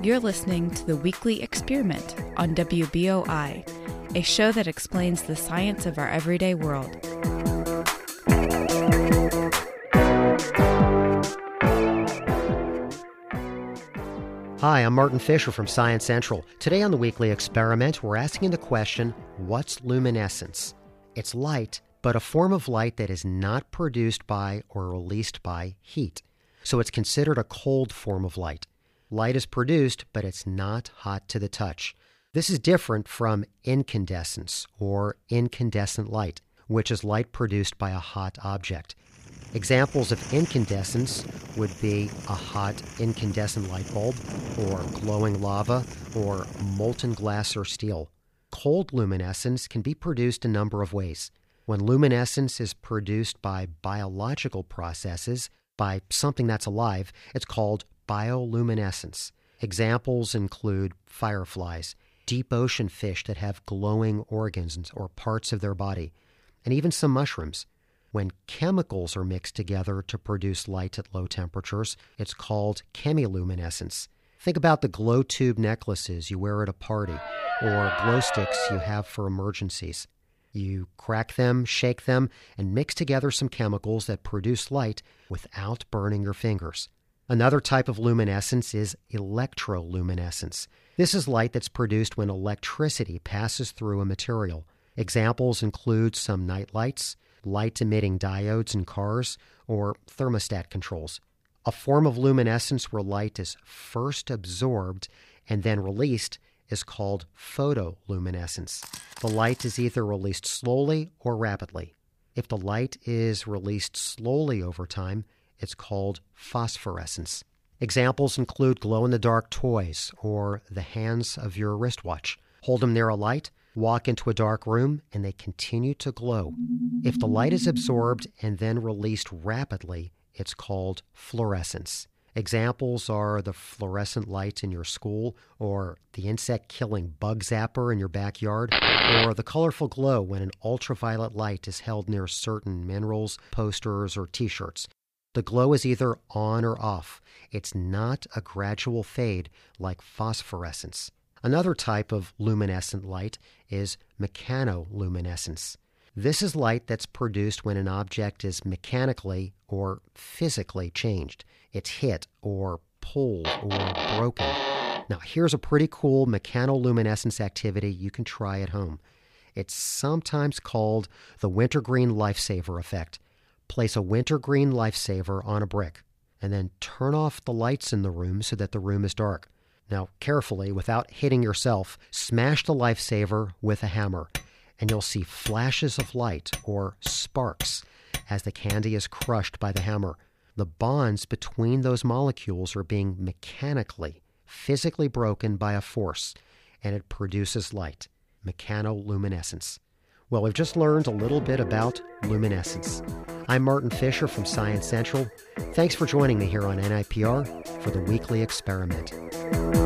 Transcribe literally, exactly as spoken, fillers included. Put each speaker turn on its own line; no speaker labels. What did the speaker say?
You're listening to the Weekly Experiment on W B O I, a show that explains the science of our everyday world.
Hi, I'm Martin Fisher from Science Central. Today on the Weekly Experiment, we're asking the question, what's luminescence? It's light, but a form of light that is not produced by or released by heat. So it's considered a cold form of light. Light is produced, but it's not hot to the touch. This is different from incandescence or incandescent light, which is light produced by a hot object. Examples of incandescence would be a hot incandescent light bulb, or glowing lava, or molten glass or steel. Cold luminescence can be produced a number of ways. When luminescence is produced by biological processes, by something that's alive, it's called bioluminescence. Examples include fireflies, deep ocean fish that have glowing organs or parts of their body, and even some mushrooms. When chemicals are mixed together to produce light at low temperatures, it's called chemiluminescence. Think about the glow tube necklaces you wear at a party or glow sticks you have for emergencies. You crack them, shake them, and mix together some chemicals that produce light without burning your fingers. Another type of luminescence is electroluminescence. This is light that's produced when electricity passes through a material. Examples include some night lights, light-emitting diodes in cars, or thermostat controls. A form of luminescence where light is first absorbed and then released is called photoluminescence. The light is either released slowly or rapidly. If the light is released slowly over time, it's called phosphorescence. Examples include glow-in-the-dark toys or the hands of your wristwatch. Hold them near a light, walk into a dark room, and they continue to glow. If the light is absorbed and then released rapidly, it's called fluorescence. Examples are the fluorescent light in your school, or the insect-killing bug zapper in your backyard, or the colorful glow when an ultraviolet light is held near certain minerals, posters, or t-shirts. The glow is either on or off. It's not a gradual fade like phosphorescence. Another type of luminescent light is mechanoluminescence. This is light that's produced when an object is mechanically or physically changed. It's hit or pulled or broken. Now, here's a pretty cool mechanoluminescence activity you can try at home. It's sometimes called the wintergreen lifesaver effect. Place a wintergreen lifesaver on a brick, and then turn off the lights in the room so that the room is dark. Now, carefully, without hitting yourself, smash the lifesaver with a hammer, and you'll see flashes of light, or sparks, as the candy is crushed by the hammer. The bonds between those molecules are being mechanically, physically broken by a force, and it produces light, mechanoluminescence. Well, we've just learned a little bit about luminescence. I'm Martin Fisher from Science Central. Thanks for joining me here on N I P R for the Weekly Experiment.